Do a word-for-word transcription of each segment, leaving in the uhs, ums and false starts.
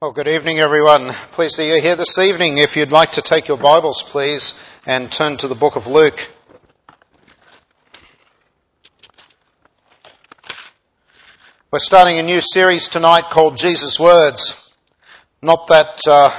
Well, good evening, everyone. Pleased that you're here this evening. If you'd like to take your Bibles, please, and turn to the book of Luke. We're starting a new series tonight called Jesus' Words. Not that uh,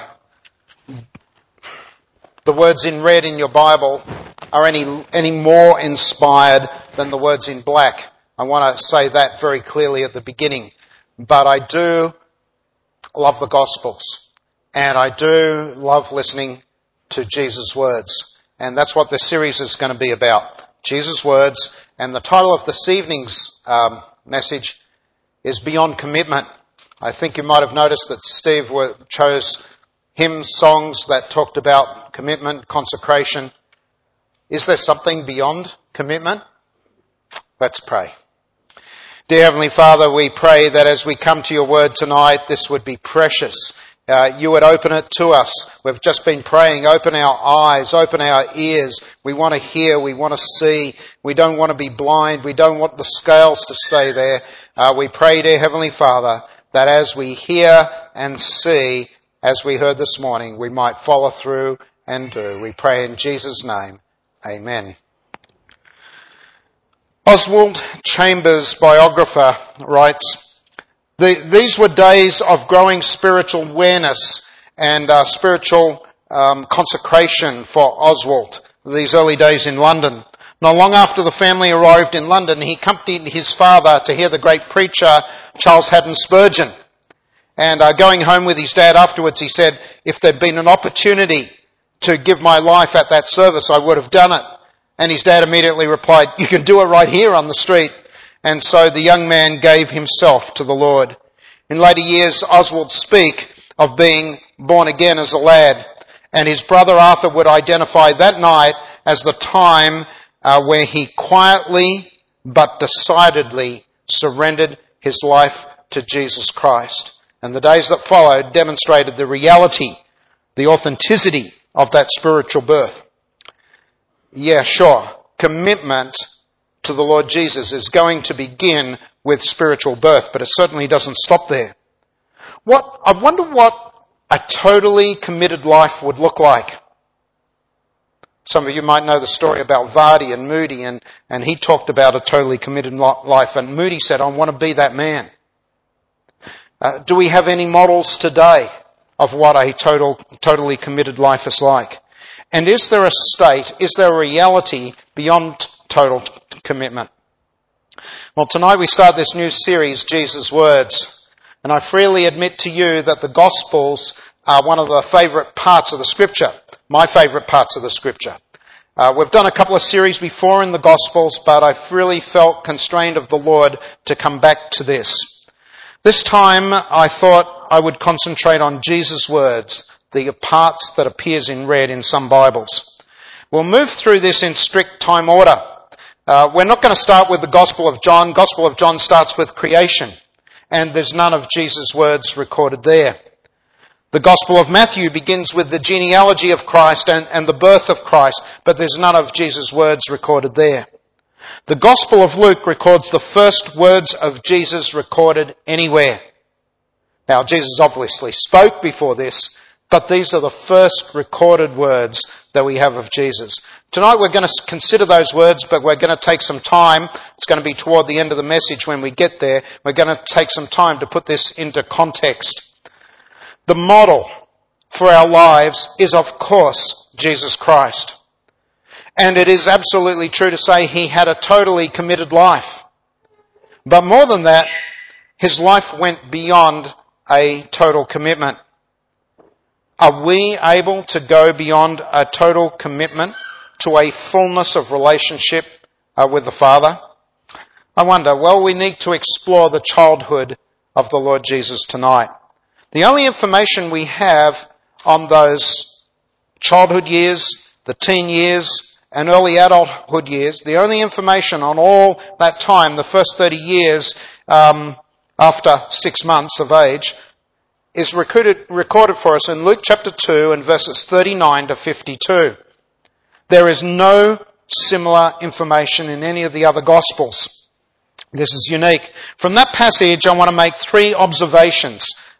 the words in red in your Bible are any any more inspired than the words in black. I want to say that very clearly at the beginning. But I do love the Gospels, and I do love listening to Jesus' words, and that's what this series is going to be about, Jesus' words. And the title of this evening's um, message is Beyond Commitment. I think you might have noticed that Steve were, chose hymn songs that talked about commitment, consecration. Is there something beyond commitment? Let's pray. Dear Heavenly Father, we pray that as we come to your word tonight, this would be precious. Uh, you would open it to us. We've just been praying, open our eyes, open our ears. We want to hear, we want to see. We don't want to be blind. We don't want the scales to stay there. Uh, we pray, dear Heavenly Father, that as we hear and see, as we heard this morning, we might follow through and do. We pray in Jesus' name. Amen. Oswald Chambers, biographer, writes, the, these were days of growing spiritual awareness and uh, spiritual um, consecration for Oswald, these early days in London. Not long after the family arrived in London, he accompanied his father to hear the great preacher Charles Haddon Spurgeon. And uh, going home with his dad afterwards, he said, if there'd been an opportunity to give my life at that service, I would have done it. And his dad immediately replied, you can do it right here on the street. And so the young man gave himself to the Lord. In later years, Oswald spoke of being born again as a lad. And his brother Arthur would identify that night as the time uh, where he quietly but decidedly surrendered his life to Jesus Christ. And the days that followed demonstrated the reality, the authenticity of that spiritual birth. Yeah, sure. Commitment to the Lord Jesus is going to begin with spiritual birth, but it certainly doesn't stop there. What, I wonder what a totally committed life would look like. Some of you might know the story about Vardy and Moody, and, and he talked about a totally committed life, and Moody said, I want to be that man. Uh, do we have any models today of what a total, totally committed life is like? And is there a state, is there a reality beyond total commitment? Well, tonight we start this new series, Jesus' Words. And I freely admit to you that the Gospels are one of the favourite parts of the Scripture, my favourite parts of the Scripture. Uh, we've done a couple of series before in the Gospels, but I've really felt constrained of the Lord to come back to this. This time I thought I would concentrate on Jesus' words, the parts that appears in red in some Bibles. We'll move through this in strict time order. Uh, we're not going to start with the Gospel of John. Gospel of John starts with creation, and there's none of Jesus' words recorded there. The Gospel of Matthew begins with the genealogy of Christ and, and the birth of Christ, but there's none of Jesus' words recorded there. The Gospel of Luke records the first words of Jesus recorded anywhere. Now, Jesus obviously spoke before this, but these are the first recorded words that we have of Jesus. Tonight we're going to consider those words, but we're going to take some time. It's going to be toward the end of the message when we get there. We're going to take some time to put this into context. The model for our lives is, of course, Jesus Christ. And it is absolutely true to say he had a totally committed life. But more than that, his life went beyond a total commitment. Are we able to go beyond a total commitment to a fullness of relationship uh, with the Father? I wonder. Well, we need to explore the childhood of the Lord Jesus tonight. The only information we have on those childhood years, the teen years, and early adulthood years, the only information on all that time, the first thirty years um, after six months of age, is recorded, recorded for us in Luke chapter two and verses thirty-nine to fifty-two. There is no similar information in any of the other Gospels. This is unique. From that passage, I want to make three observations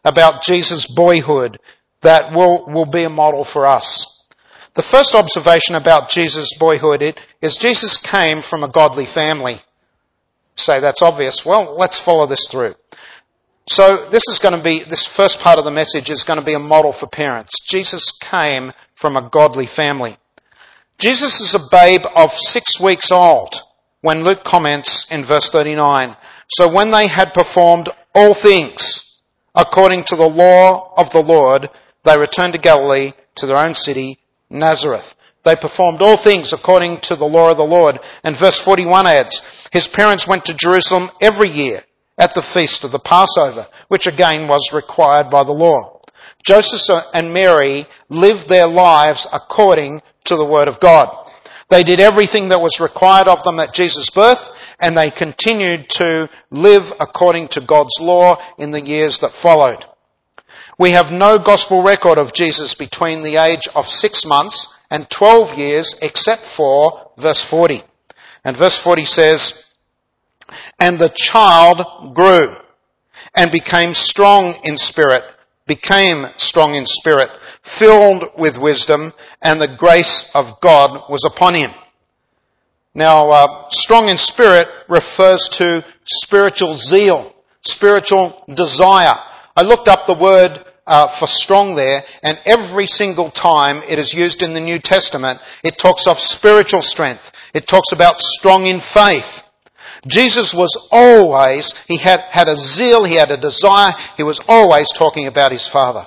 about Jesus' boyhood that will, will be a model for us. The first observation about Jesus' boyhood is Jesus came from a godly family. Say that's obvious. Well, let's follow this through. So this is going to be, this first part of the message is going to be a model for parents. Jesus came from a godly family. Jesus is a babe of six weeks old when Luke comments in verse thirty-nine. So when they had performed all things according to the law of the Lord, they returned to Galilee, to their own city, Nazareth. They performed all things according to the law of the Lord. And verse forty-one adds, his parents went to Jerusalem every year at the feast of the Passover, which again was required by the law. Joseph and Mary lived their lives according to the word of God. They did everything that was required of them at Jesus' birth, and they continued to live according to God's law in the years that followed. We have no gospel record of Jesus between the age of six months and twelve years except for verse forty. And verse forty says, and the child grew and became strong in spirit, became strong in spirit, filled with wisdom, and the grace of God was upon him. Now, uh, strong in spirit refers to spiritual zeal, spiritual desire. I looked up the word uh, for strong there, and every single time it is used in the New Testament, it talks of spiritual strength. It talks about strong in faith. Jesus was always, he had, had a zeal, he had a desire, he was always talking about his Father.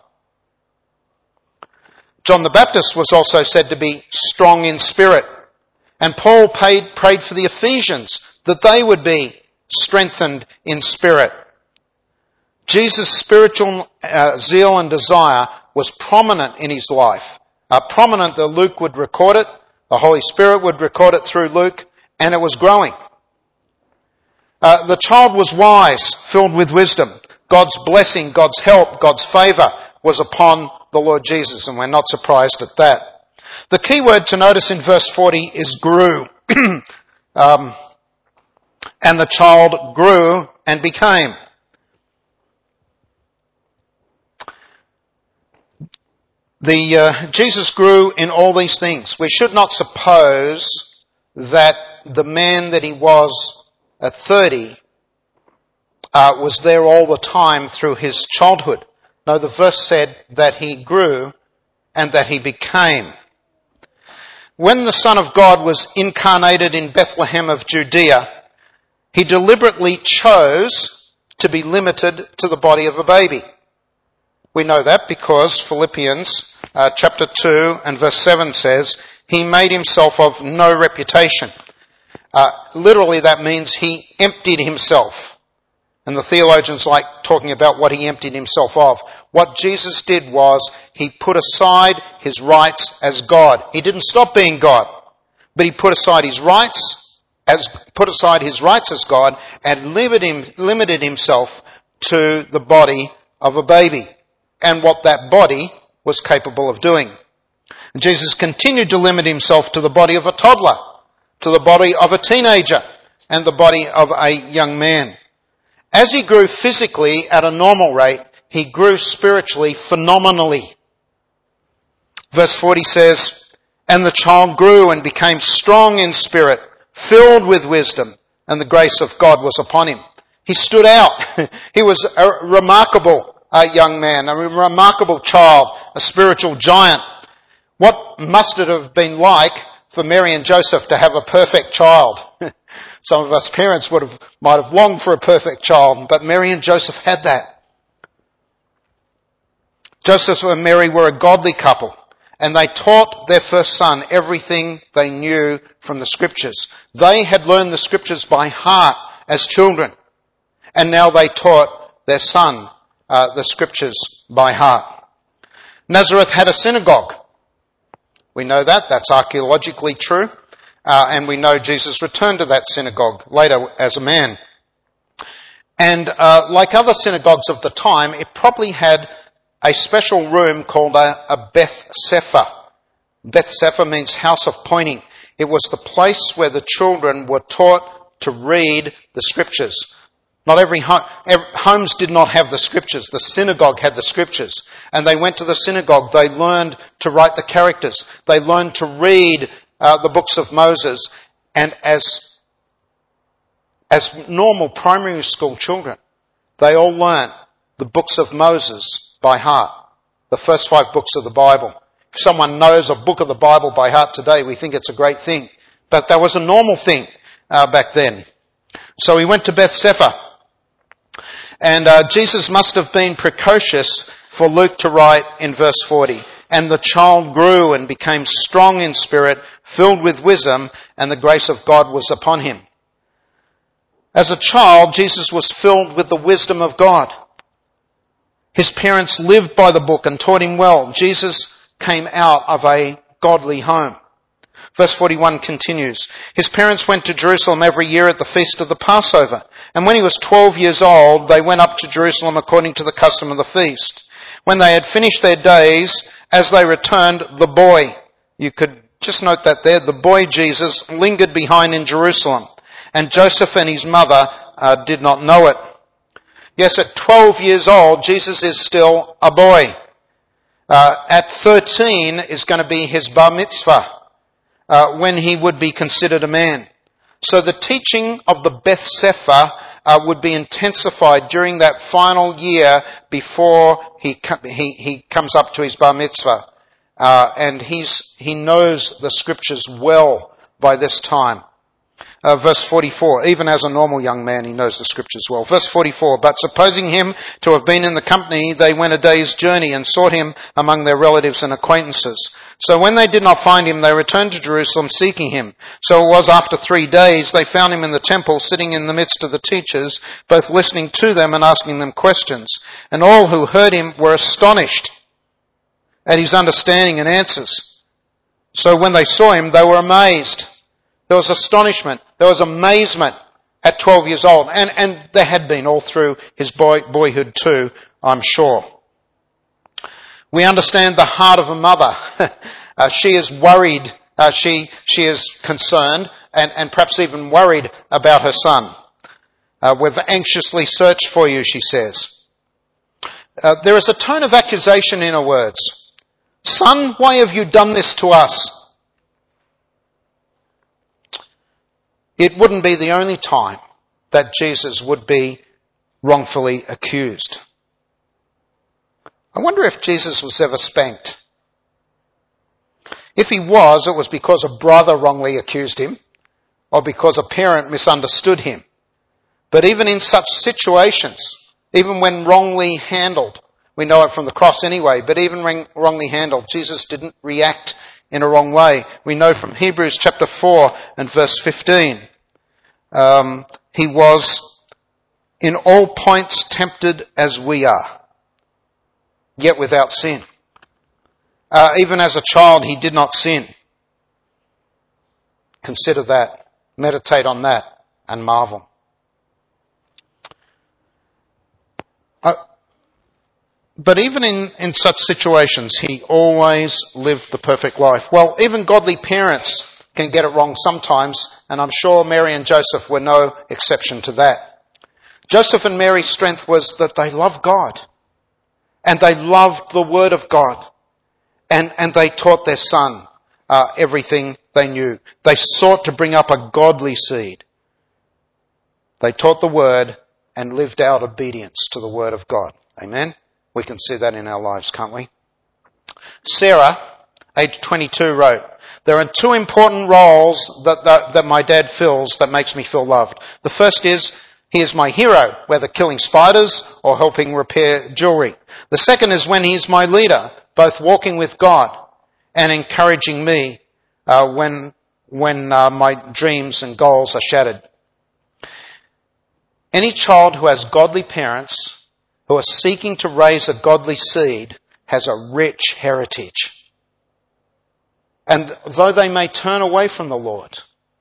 John the Baptist was also said to be strong in spirit. And Paul paid, prayed for the Ephesians that they would be strengthened in spirit. Jesus' spiritual uh, zeal and desire was prominent in his life. Uh, prominent that Luke would record it, the Holy Spirit would record it through Luke, and it was growing. Uh, the child was wise, filled with wisdom. God's blessing, God's help, God's favour was upon the Lord Jesus, and we're not surprised at that. The key word to notice in verse forty is grew. um, and the child grew and became. The uh, Jesus grew in all these things. We should not suppose that the man that he was at thirty uh, was there all the time through his childhood. No, the verse said that he grew and that he became. When the Son of God was incarnated in Bethlehem of Judea, he deliberately chose to be limited to the body of a baby. We know that because Philippians uh, chapter two and verse seven says, he made himself of no reputation. Uh, literally that means he emptied himself. And the theologians like talking about what he emptied himself of. What Jesus did was he put aside his rights as God. He didn't stop being God, but he put aside his rights as put aside his rights as God and limited, him, limited himself to the body of a baby and what that body was capable of doing. And Jesus continued to limit himself to the body of a toddler, to the body of a teenager, and the body of a young man. As he grew physically at a normal rate, he grew spiritually phenomenally. Verse forty says, and the child grew and became strong in spirit, filled with wisdom, and the grace of God was upon him. He stood out. He was a remarkable uh, young man, a remarkable child, a spiritual giant. What must it have been like for Mary and Joseph to have a perfect child? Some of us parents would have, might have longed for a perfect child, but Mary and Joseph had that. Joseph and Mary were a godly couple, and they taught their first son everything they knew from the scriptures. They had learned the scriptures by heart as children, and now they taught their son uh, the scriptures by heart. Nazareth had a synagogue. We know that. That's archaeologically true. Uh, and we know Jesus returned to that synagogue later as a man. And uh, like other synagogues of the time, it probably had a special room called a, a Beth Sefer. Beth Sefer means house of pointing. It was the place where the children were taught to read the scriptures. Not every home, every, homes did not have the scriptures. The synagogue had the scriptures. And they went to the synagogue. They learned to write the characters. They learned to read uh, the books of Moses. And as, as normal primary school children, they all learned the books of Moses by heart. The first five books of the Bible. If someone knows a book of the Bible by heart today, we think it's a great thing. But that was a normal thing uh, back then. So he went to Bethsaida. And uh, Jesus must have been precocious for Luke to write in verse forty. And the child grew and became strong in spirit, filled with wisdom, and the grace of God was upon him. As a child, Jesus was filled with the wisdom of God. His parents lived by the book and taught him well. Jesus came out of a godly home. Verse forty-one continues, his parents went to Jerusalem every year at the feast of the Passover. And when he was twelve years old, they went up to Jerusalem according to the custom of the feast. When they had finished their days, as they returned, the boy, you could just note that there, the boy Jesus lingered behind in Jerusalem. And Joseph and his mother uh, did not know it. Yes, at twelve years old, Jesus is still a boy. Uh, at thirteen is going to be his bar mitzvah. Uh, when he would be considered a man. So the teaching of the Beth Sefer uh, would be intensified during that final year before he com- he, he comes up to his bar mitzvah. Uh, and he's he knows the scriptures well by this time. Uh, verse forty-four, even as a normal young man, he knows the scriptures well. Verse forty-four, but supposing him to have been in the company, they went a day's journey and sought him among their relatives and acquaintances. So when they did not find him, they returned to Jerusalem seeking him. So it was after three days they found him in the temple, sitting in the midst of the teachers, both listening to them and asking them questions. And all who heard him were astonished at his understanding and answers. So when they saw him, they were amazed. There was astonishment. There was amazement at twelve years old. And, and there had been all through his boy, boyhood too, I'm sure. We understand the heart of a mother. uh, she is worried. Uh, she, she is concerned and, and perhaps even worried about her son. Uh, we've anxiously searched for you, she says. Uh, there is a tone of accusation in her words. Son, why have you done this to us? It wouldn't be the only time that Jesus would be wrongfully accused. I wonder if Jesus was ever spanked. If he was, it was because a brother wrongly accused him or because a parent misunderstood him. But even in such situations, even when wrongly handled, we know it from the cross anyway, but even wrongly handled, Jesus didn't react in a wrong way. We know from Hebrews chapter four and verse fifteen. Um, he was in all points tempted as we are, yet without sin. Uh, even as a child, he did not sin. Consider that. Meditate on that and marvel. Uh, but even in, in such situations, he always lived the perfect life. Well, even godly parents can get it wrong sometimes, and I'm sure Mary and Joseph were no exception to that. Joseph and Mary's strength was that they loved God, and they loved the Word of God, and, and they taught their son uh, everything they knew. They sought to bring up a godly seed. They taught the Word and lived out obedience to the Word of God. Amen? We can see that in our lives, can't we? Sarah, age twenty-two, wrote, there are two important roles that, that, that my dad fills that makes me feel loved. The first is, he is my hero, whether killing spiders or helping repair jewelry. The second is when he is my leader, both walking with God and encouraging me uh, when, when uh, my dreams and goals are shattered. Any child who has godly parents, who are seeking to raise a godly seed, has a rich heritage. And though they may turn away from the Lord,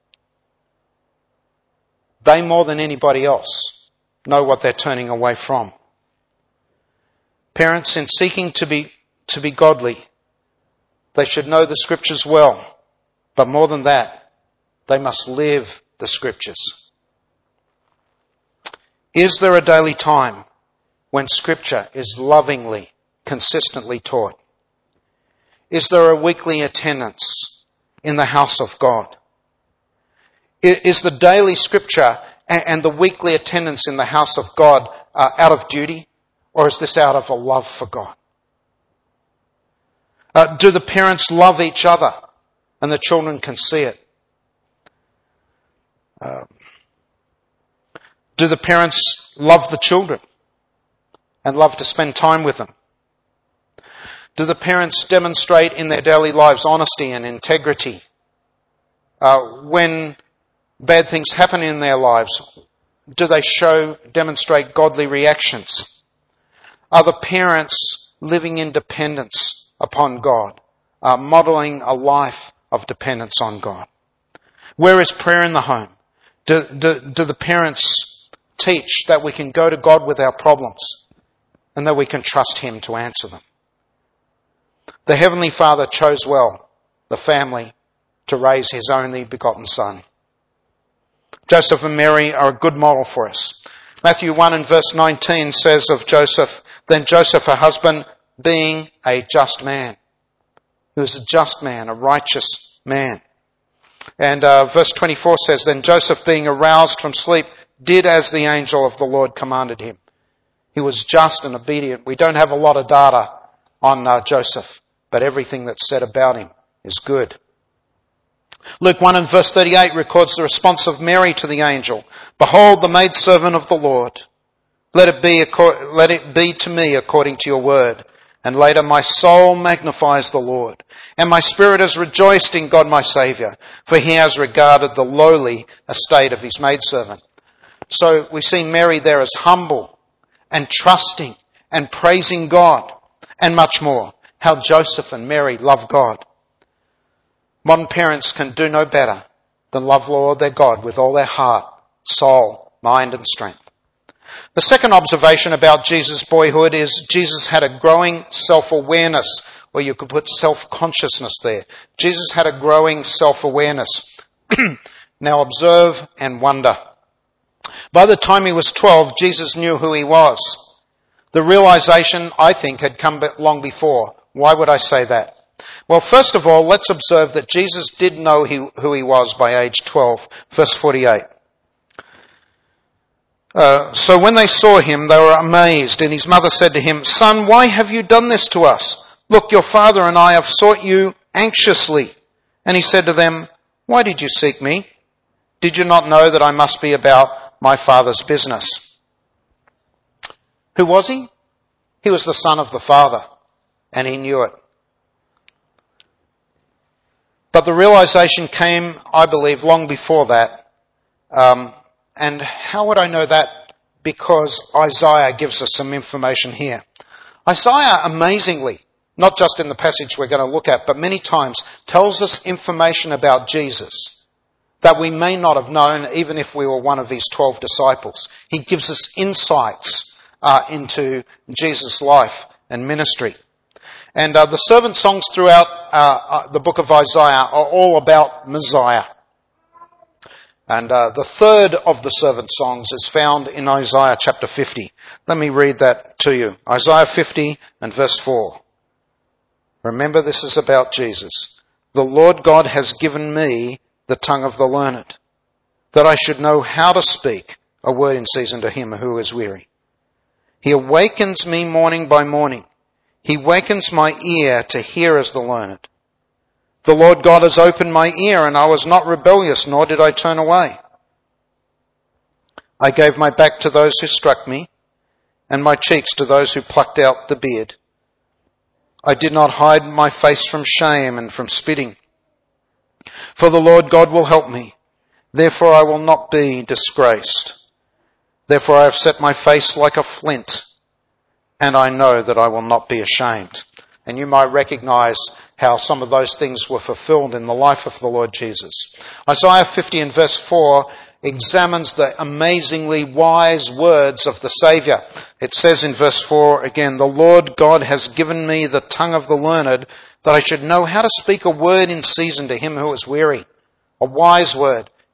they more than anybody else know what they're turning away from. Parents, in seeking to be, to be godly, they should know the scriptures well. But more than that, they must live the scriptures. Is there a daily time when Scripture is lovingly, consistently taught? Is there a weekly attendance in the house of God? Is the daily Scripture and the weekly attendance in the house of God uh, out of duty, or is this out of a love for God? Uh, do the parents love each other and the children can see it? Uh, do the parents love the children and love to spend time with them? Do the parents demonstrate in their daily lives honesty and integrity? Uh, when bad things happen in their lives, do they show, demonstrate godly reactions? Are the parents living in dependence upon God, uh, modelling a life of dependence on God? Where is prayer in the home? Do, do, do the parents teach that we can go to God with our problems and that we can trust Him to answer them? The Heavenly Father chose well the family to raise His only begotten Son. Joseph and Mary are a good model for us. Matthew one and verse nineteen says of Joseph, "Then Joseph, her husband, being a just man." He was a just man, a righteous man. And uh, verse twenty-four says, "Then Joseph, being aroused from sleep, did as the angel of the Lord commanded him." He was just and obedient. We don't have a lot of data on uh, Joseph, but everything that's said about him is good. Luke one and verse thirty-eight records the response of Mary to the angel. "Behold, the maidservant of the Lord. Let it be, let it be to me according to your word." And later, "My soul magnifies the Lord, and my spirit has rejoiced in God my Saviour, for He has regarded the lowly estate of His maidservant." So we see Mary there as humble and trusting and praising God and much more. How Joseph and Mary love God. Modern parents can do no better than love Lord their God with all their heart, soul, mind and strength. The second observation about Jesus' boyhood is Jesus had a growing self-awareness, or you could put self-consciousness there. Jesus had a growing self-awareness. Now observe and wonder. By the time he was twelve, Jesus knew who he was. The realization, I think, had come long before. Why would I say that? Well, first of all, let's observe that Jesus did know he, who he was by age twelve. Verse forty-eight. Uh, so when they saw him, they were amazed, and his mother said to him, "Son, why have you done this to us? Look, your father and I have sought you anxiously." And he said to them, "Why did you seek me? Did you not know that I must be about my Father's business?" Who was he? He was the Son of the Father, and he knew it. But the realization came, I believe, long before that. Um, and how would I know that? Because Isaiah gives us some information here. Isaiah, amazingly, not just in the passage we're going to look at, but many times tells us information about Jesus that we may not have known even if we were one of his twelve disciples. He gives us insights uh, into Jesus' life and ministry. And uh, the servant songs throughout uh, uh, the book of Isaiah are all about Messiah. And uh, the third of the servant songs is found in Isaiah chapter fifty. Let me read that to you. Isaiah fifty and verse four. Remember, this is about Jesus. "The Lord God has given me the tongue of the learned, that I should know how to speak a word in season to him who is weary. He awakens me morning by morning. He wakens my ear to hear as the learned. The Lord God has opened my ear, and I was not rebellious, nor did I turn away. I gave my back to those who struck me, and my cheeks to those who plucked out the beard. I did not hide my face from shame and from spitting. For the Lord God will help me. Therefore I will not be disgraced. Therefore I have set my face like a flint, and I know that I will not be ashamed." And you might recognize how some of those things were fulfilled in the life of the Lord Jesus. Isaiah fifty and verse four examines the amazingly wise words of the Saviour. It says in verse four again, "The Lord God has given me the tongue of the learned, that I should know how to speak a word in season to him who is weary." A wise word,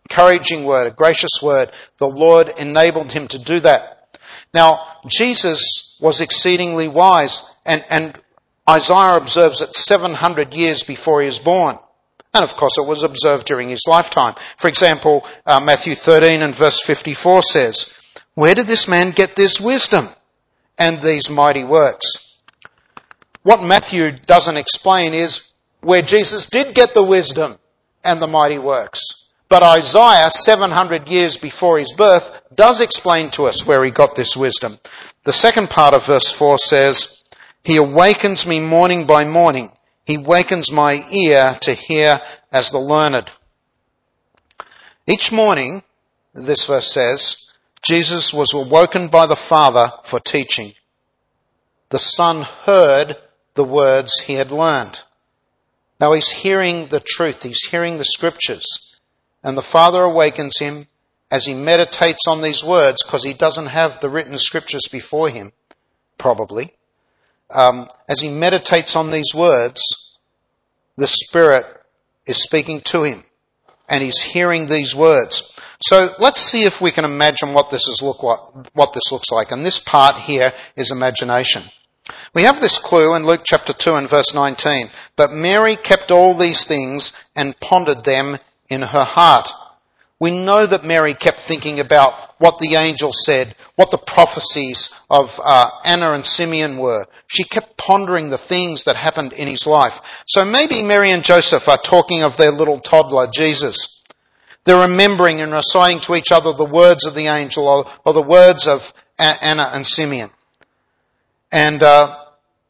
encouraging word, a gracious word. The Lord enabled him to do that. Now, Jesus was exceedingly wise, and, and Isaiah observes it seven hundred years before he was born. And of course it was observed during his lifetime. For example, uh, Matthew thirteen and verse fifty-four says, "Where did this man get this wisdom and these mighty works?" What Matthew doesn't explain is where Jesus did get the wisdom and the mighty works. But Isaiah, seven hundred years before his birth, does explain to us where he got this wisdom. The second part of verse four says, "He awakens me morning by morning. He wakens my ear to hear as the learned." Each morning, this verse says, Jesus was awoken by the Father for teaching. The Son heard the words he had learned. Now he's hearing the truth. He's hearing the Scriptures. And the Father awakens him as he meditates on these words, because he doesn't have the written Scriptures before him, probably. Um, as he meditates on these words, the Spirit is speaking to him, and he's hearing these words. So let's see if we can imagine what this is look like, what this looks like. And this part here is imagination. We have this clue in Luke chapter two and verse nineteen. "But Mary kept all these things and pondered them in her heart." We know that Mary kept thinking about what the angel said, what the prophecies of uh, Anna and Simeon were. She kept pondering the things that happened in his life. So maybe Mary and Joseph are talking of their little toddler, Jesus. They're remembering and reciting to each other the words of the angel or, or the words of a- Anna and Simeon. And uh,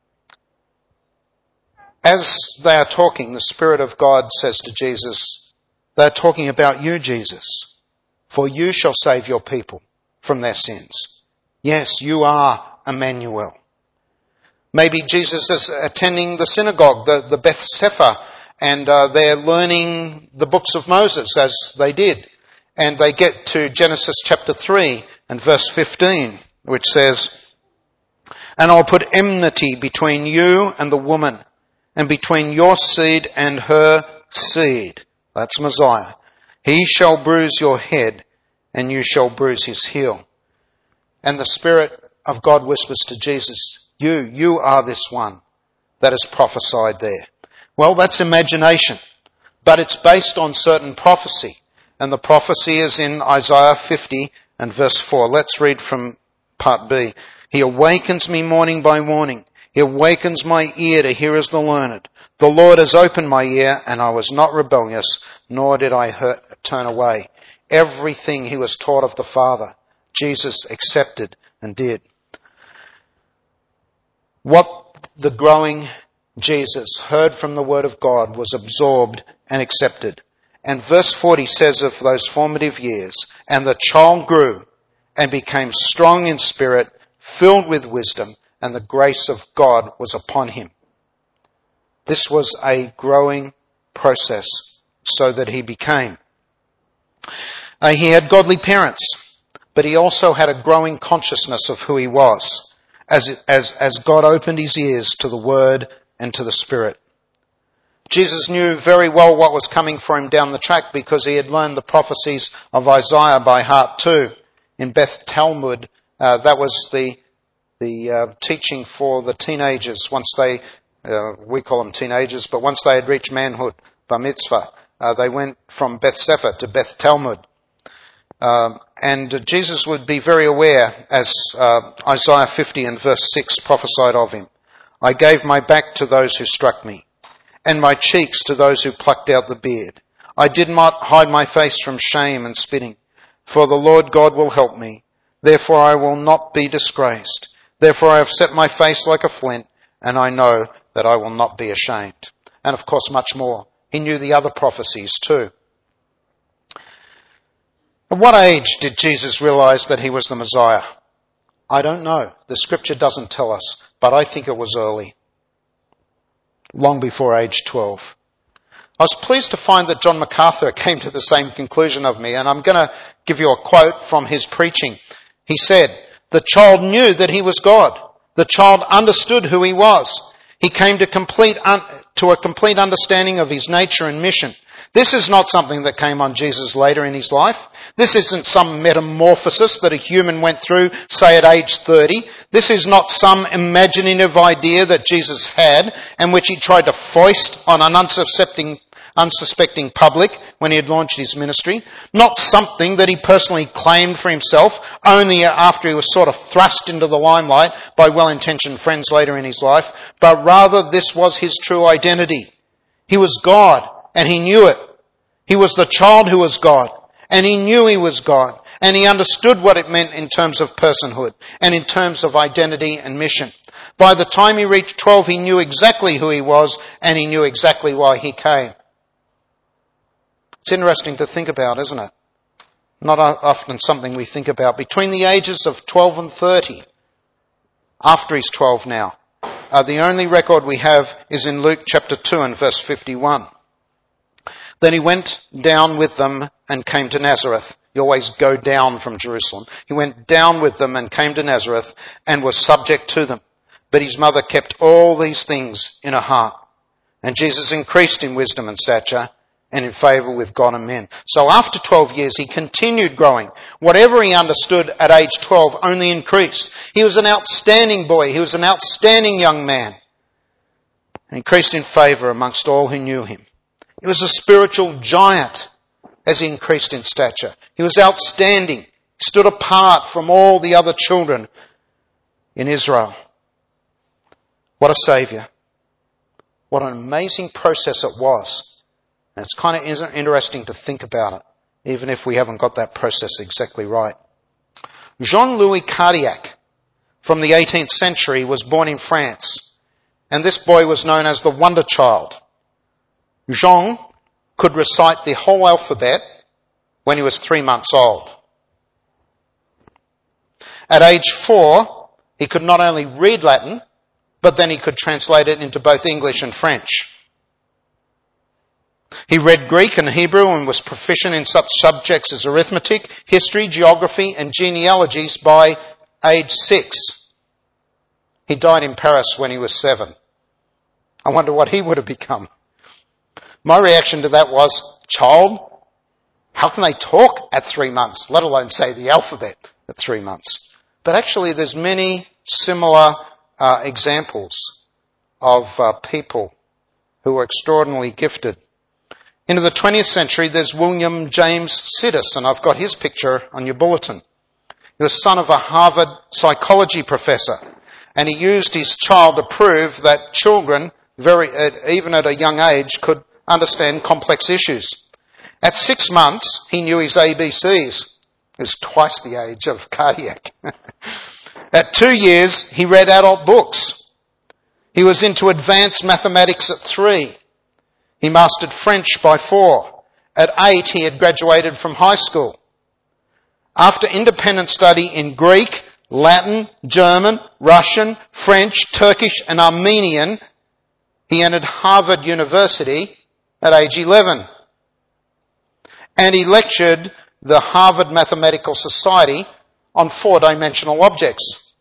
as they are talking, the Spirit of God says to Jesus, they're talking about you, Jesus, for you shall save your people from their sins. Yes, you are Emmanuel. Maybe Jesus is attending the synagogue, the, the Beth Sefer, and uh, they're learning the books of Moses as they did. And they get to Genesis chapter three and verse fifteen, which says, "And I'll put enmity between you and the woman, and between your seed and her seed." That's Messiah. "He shall bruise your head, and you shall bruise his heel." And the Spirit of God whispers to Jesus, you, you are this one that is prophesied there. Well, that's imagination, but it's based on certain prophecy. And the prophecy is in Isaiah fifty and verse four. Let's read from part B. "He awakens me morning by morning. He awakens my ear to hear as the learned. The Lord has opened my ear, and I was not rebellious, nor did I hurt, turn away." Everything he was taught of the Father, Jesus accepted and did. What the growing Jesus heard from the Word of God was absorbed and accepted. And verse forty says of those formative years, "And the child grew and became strong in spirit, filled with wisdom, and the grace of God was upon him." This was a growing process so that he became. Uh, he had godly parents, but he also had a growing consciousness of who he was as, as, as God opened his ears to the Word and to the Spirit. Jesus knew very well what was coming for him down the track because he had learned the prophecies of Isaiah by heart too. In Beth Talmud, uh, that was the the uh, teaching for the teenagers once they, uh, we call them teenagers, but once they had reached manhood, bar mitzvah, uh, they went from Beth Sefer to Beth Talmud. Um, and Jesus would be very aware, as uh, Isaiah fifty and verse six prophesied of him. "I gave my back to those who struck me, and my cheeks to those who plucked out the beard. I did not hide my face from shame and spitting, for the Lord God will help me. Therefore I will not be disgraced. Therefore I have set my face like a flint, and I know that I will not be ashamed." And of course much more. He knew the other prophecies too. At what age did Jesus realize that he was the Messiah? I don't know. The Scripture doesn't tell us, but I think it was early. Long before age twelve. I was pleased to find that John MacArthur came to the same conclusion of me, and I'm going to give you a quote from his preaching. He said, "The child knew that he was God. The child understood who he was. He came to complete un- to a complete understanding of his nature and mission. This is not something that came on Jesus later in his life. This isn't some metamorphosis that a human went through, say at age thirty. This is not some imaginative idea that Jesus had and which he tried to foist on an unsuspecting, unsuspecting public when he had launched his ministry. Not something that he personally claimed for himself only after he was sort of thrust into the limelight by well-intentioned friends later in his life, but rather this was his true identity. He was God. And he knew it. He was the child who was God. And he knew he was God. And he understood what it meant in terms of personhood and in terms of identity and mission. By the time he reached twelve, he knew exactly who he was and he knew exactly why he came. It's interesting to think about, isn't it? Not often something we think about. Between the ages of twelve and thirty, after he's twelve now, uh, the only record we have is in Luke chapter two and verse fifty-one. Then he went down with them and came to Nazareth. You always go down from Jerusalem. He went down with them and came to Nazareth and was subject to them. But his mother kept all these things in her heart. And Jesus increased in wisdom and stature and in favour with God and men. So after twelve years, he continued growing. Whatever he understood at age twelve only increased. He was an outstanding boy. He was an outstanding young man. And increased in favour amongst all who knew him. He was a spiritual giant as he increased in stature. He was outstanding. He stood apart from all the other children in Israel. What a saviour. What an amazing process it was. And it's kind of interesting to think about it, even if we haven't got that process exactly right. Jean-Louis Cardillac from the eighteenth century was born in France. And this boy was known as the Wonder Child. Jean could recite the whole alphabet when he was three months old. At age four, he could not only read Latin, but then he could translate it into both English and French. He read Greek and Hebrew and was proficient in such subjects as arithmetic, history, geography, and genealogies by age six. He died in Paris when he was seven. I wonder what he would have become. My reaction to that was, child, how can they talk at three months, let alone say the alphabet at three months? But actually there's many similar uh, examples of uh, people who were extraordinarily gifted. Into the twentieth century, there's William James Sidis, and I've got his picture on your bulletin. He was son of a Harvard psychology professor, and he used his child to prove that children, very uh, even at a young age, could understand complex issues. At six months, he knew his A B Cs. He was twice the age of Cardillac. At two years, he read adult books. He was into advanced mathematics at three. He mastered French by four. At eight, he had graduated from high school. After independent study in Greek, Latin, German, Russian, French, Turkish, and Armenian, he entered Harvard University at age eleven. And he lectured the Harvard Mathematical Society on four-dimensional objects.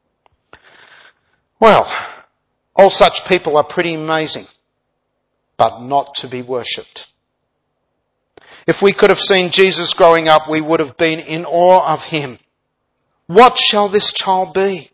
Well, all such people are pretty amazing, but not to be worshipped. If we could have seen Jesus growing up, we would have been in awe of him. What shall this child be?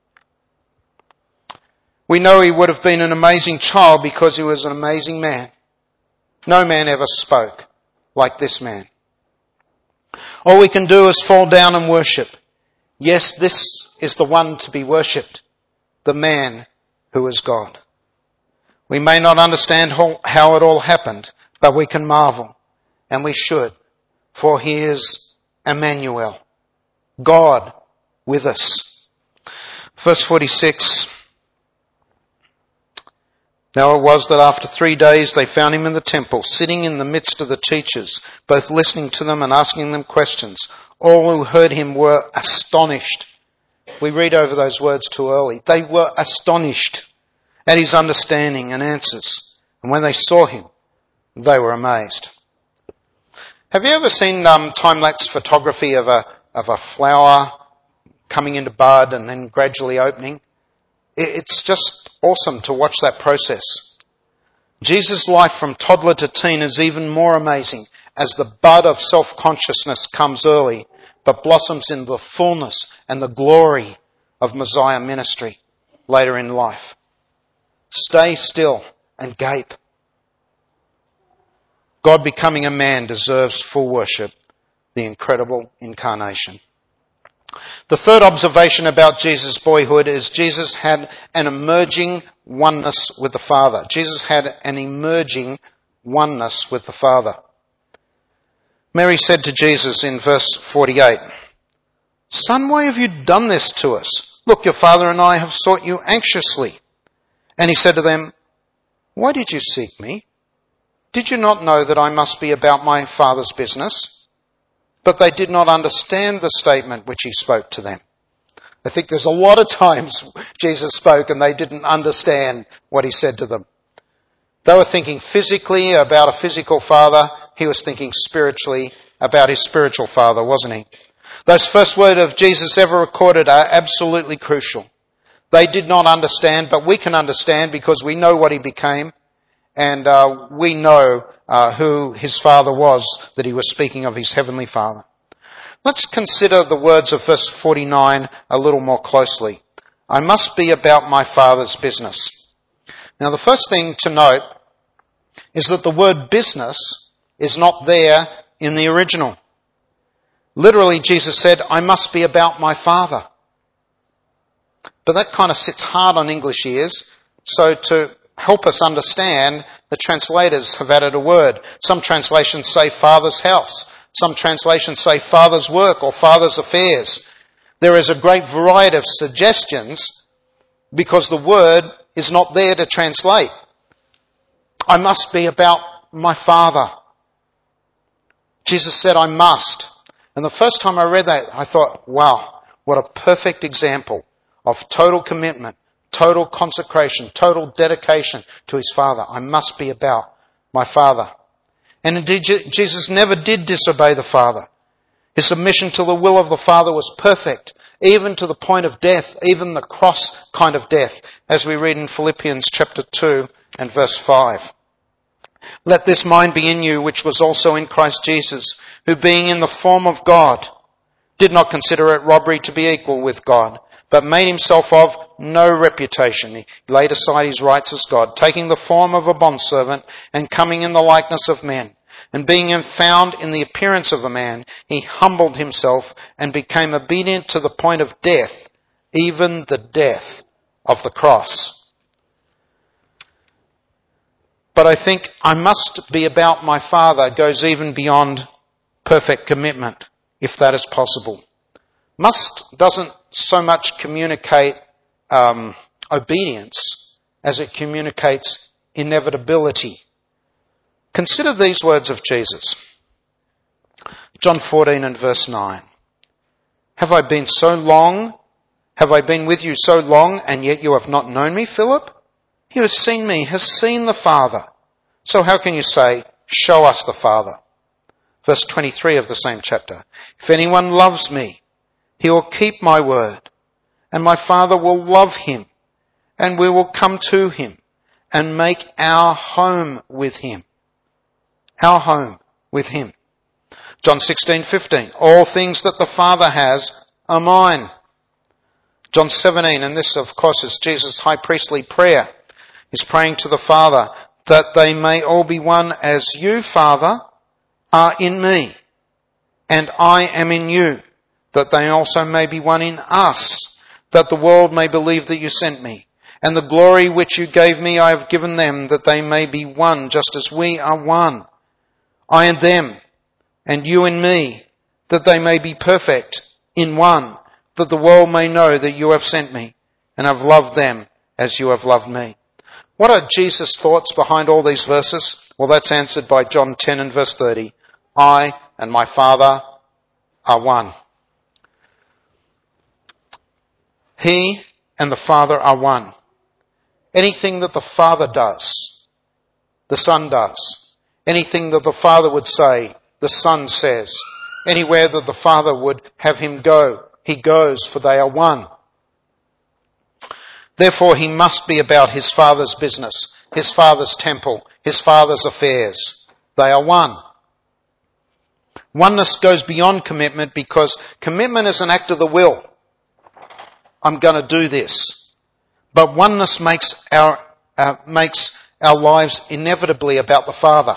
We know he would have been an amazing child because he was an amazing man. No man ever spoke like this man. All we can do is fall down and worship. Yes, this is the one to be worshipped, the man who is God. We may not understand how it all happened, but we can marvel, and we should, for he is Emmanuel, God with us. Verse forty-six. Now it was that after three days they found him in the temple, sitting in the midst of the teachers, both listening to them and asking them questions. All who heard him were astonished. We read over those words too early. They were astonished at his understanding and answers. And when they saw him, they were amazed. Have you ever seen um, time-lapse photography of a, of a flower coming into bud and then gradually opening? It's just awesome to watch that process. Jesus' life from toddler to teen is even more amazing as the bud of self-consciousness comes early, but blossoms in the fullness and the glory of Messiah ministry later in life. Stay still and gape. God becoming a man deserves full worship, the incredible incarnation. The third observation about Jesus' boyhood is Jesus had an emerging oneness with the Father. Jesus had an emerging oneness with the Father. Mary said to Jesus in verse forty-eight, "Son, why have you done this to us? Look, your father and I have sought you anxiously." And he said to them, "Why did you seek me? Did you not know that I must be about my Father's business?" But they did not understand the statement which he spoke to them. I think there's a lot of times Jesus spoke and they didn't understand what he said to them. They were thinking physically about a physical father. He was thinking spiritually about his spiritual father, wasn't he? Those first words of Jesus ever recorded are absolutely crucial. They did not understand, but we can understand because we know what he became. And uh, we know uh, who his father was, that he was speaking of his heavenly Father. Let's consider the words of verse forty-nine a little more closely. I must be about my Father's business. Now the first thing to note is that the word business is not there in the original. Literally, Jesus said, I must be about my Father. But that kind of sits hard on English ears, so to help us understand, the translators have added a word. Some translations say Father's house. Some translations say Father's work or Father's affairs. There is a great variety of suggestions because the word is not there to translate. I must be about my Father. Jesus said, I must. And the first time I read that, I thought, wow, what a perfect example of total commitment, total consecration, total dedication to his Father. I must be about my Father. And indeed, Jesus never did disobey the Father. His submission to the will of the Father was perfect, even to the point of death, even the cross kind of death, as we read in Philippians chapter two and verse five. Let this mind be in you, which was also in Christ Jesus, who being in the form of God, did not consider it robbery to be equal with God, but made himself of no reputation. He laid aside his rights as God, taking the form of a bondservant and coming in the likeness of men. And being found in the appearance of a man, he humbled himself and became obedient to the point of death, even the death of the cross. But I think I must be about my Father goes even beyond perfect commitment, if that is possible. Must doesn't so much communicate um, obedience as it communicates inevitability. Consider these words of Jesus. John fourteen and verse nine. Have I been so long, have I been with you so long, and yet you have not known me, Philip? He who has seen me has seen the Father. So how can you say, show us the Father? Verse twenty-three of the same chapter. If anyone loves me, he will keep my word, and my Father will love him, and we will come to him and make our home with him. Our home with him. John sixteen fifteen. All things that the Father has are mine. John seventeen, and this of course is Jesus' high priestly prayer. He's praying to the Father that they may all be one as you, Father, are in me, and I am in you, that they also may be one in us, that the world may believe that you sent me. And the glory which you gave me I have given them, that they may be one, just as we are one. I and them, and you and me, that they may be perfect in one, that the world may know that you have sent me, and have loved them as you have loved me. What are Jesus' thoughts behind all these verses? Well, that's answered by John ten and verse thirty. I and my Father are one. He and the Father are one. Anything that the Father does, the Son does. Anything that the Father would say, the Son says. Anywhere that the Father would have him go, he goes, for they are one. Therefore he must be about his Father's business, his Father's temple, his Father's affairs. They are one. Oneness goes beyond commitment because commitment is an act of the will. I'm going to do this. But oneness makes our uh, makes our lives inevitably about the Father.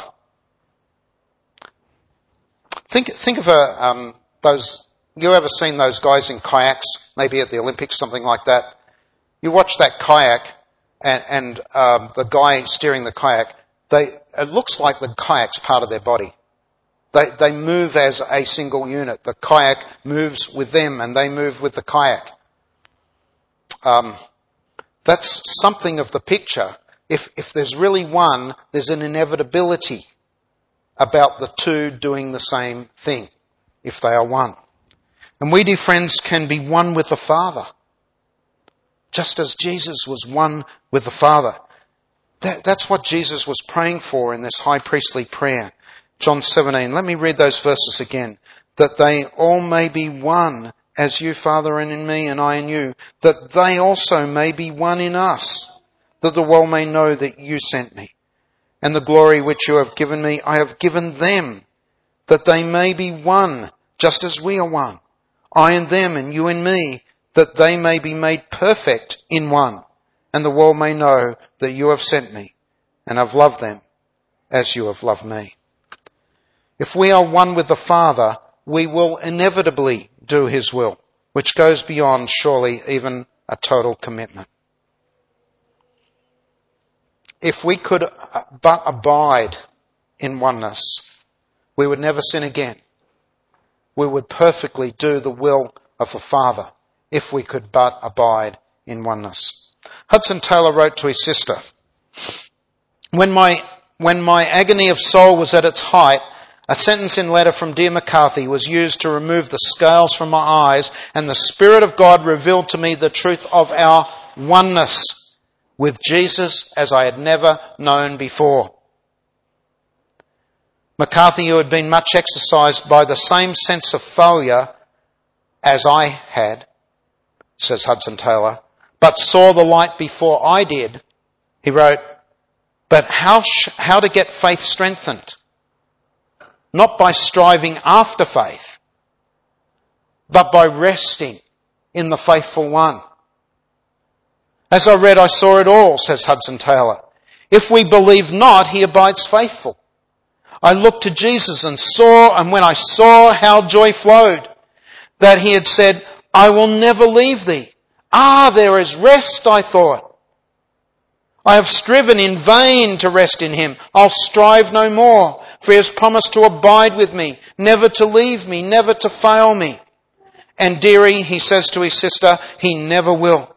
Think think of a um, those. You ever seen those guys in kayaks? Maybe at the Olympics, something like that. You watch that kayak, and, and um, the guy steering the kayak. They it looks like the kayak's part of their body. They they move as a single unit. The kayak moves with them, and they move with the kayak. Um, that's something of the picture. If if there's really one, there's an inevitability about the two doing the same thing, if they are one. And we, dear friends, can be one with the Father, just as Jesus was one with the Father. That, that's what Jesus was praying for in this high priestly prayer. John seventeen. Let me read those verses again. That they all may be one, as you, Father, and in me, and I in you, that they also may be one in us, that the world may know that you sent me. And the glory which you have given me, I have given them, that they may be one, just as we are one. I and them, and you and me, that they may be made perfect in one, and the world may know that you have sent me, and have loved them as you have loved me. If we are one with the Father, we will inevitably do his will, which goes beyond, surely, even a total commitment. If we could but abide in oneness, we would never sin again. We would perfectly do the will of the Father if we could but abide in oneness. Hudson Taylor wrote to his sister, When my, when my agony of soul was at its height, a sentence in letter from dear McCarthy was used to remove the scales from my eyes, and the Spirit of God revealed to me the truth of our oneness with Jesus as I had never known before. McCarthy, who had been much exercised by the same sense of failure as I had, says Hudson Taylor, but saw the light before I did, he wrote, but how, sh- how to get faith strengthened? Not by striving after faith, but by resting in the faithful one. As I read, I saw it all, says Hudson Taylor. If we believe not, he abides faithful. I looked to Jesus and saw, and when I saw how joy flowed, that he had said, I will never leave thee. Ah, there is rest, I thought. I have striven in vain to rest in him. I'll strive no more, for he has promised to abide with me, never to leave me, never to fail me. And dearie, he says to his sister, he never will.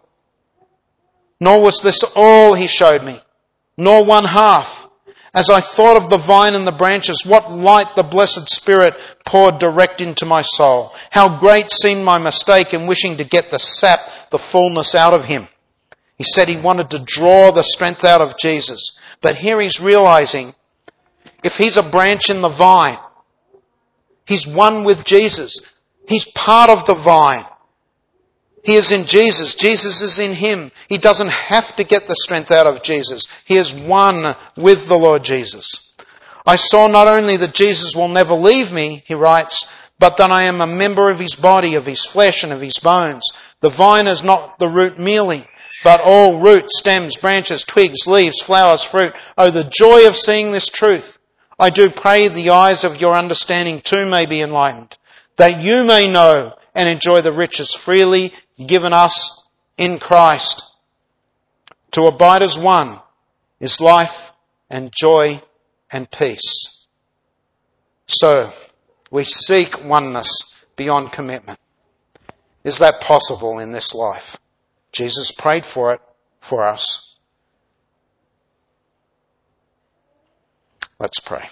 Nor was this all he showed me, nor one half. As I thought of the vine and the branches, what light the blessed Spirit poured direct into my soul. How great seemed my mistake in wishing to get the sap, the fullness out of him. He said he wanted to draw the strength out of Jesus. But here he's realizing if he's a branch in the vine, he's one with Jesus. He's part of the vine. He is in Jesus. Jesus is in him. He doesn't have to get the strength out of Jesus. He is one with the Lord Jesus. I saw not only that Jesus will never leave me, he writes, but that I am a member of his body, of his flesh and of his bones. The vine is not the root merely, but all root, stems, branches, twigs, leaves, flowers, fruit. Oh, the joy of seeing this truth. I do pray the eyes of your understanding too may be enlightened, that you may know and enjoy the riches freely given us in Christ. To abide as one is life and joy and peace. So, we seek oneness beyond commitment. Is that possible in this life? Jesus prayed for it for us. Let's pray.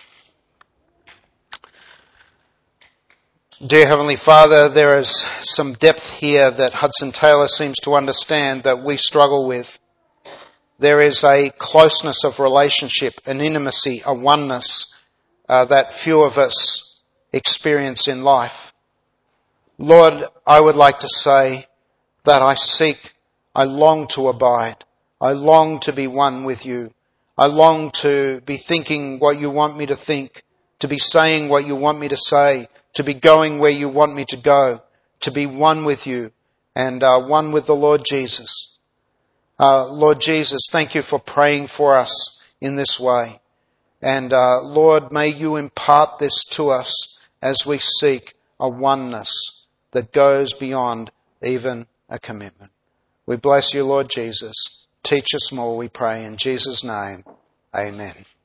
Dear Heavenly Father, there is some depth here that Hudson Taylor seems to understand that we struggle with. There is a closeness of relationship, an intimacy, a oneness uh, that few of us experience in life. Lord, I would like to say that I seek, I long to abide. I long to be one with you. I long to be thinking what you want me to think, to be saying what you want me to say, to be going where you want me to go, to be one with you and uh, one with the Lord Jesus. Uh, Lord Jesus, thank you for praying for us in this way. And uh, Lord, may you impart this to us as we seek a oneness that goes beyond even a commitment. We bless you, Lord Jesus. Teach us more, we pray in Jesus' name. Amen.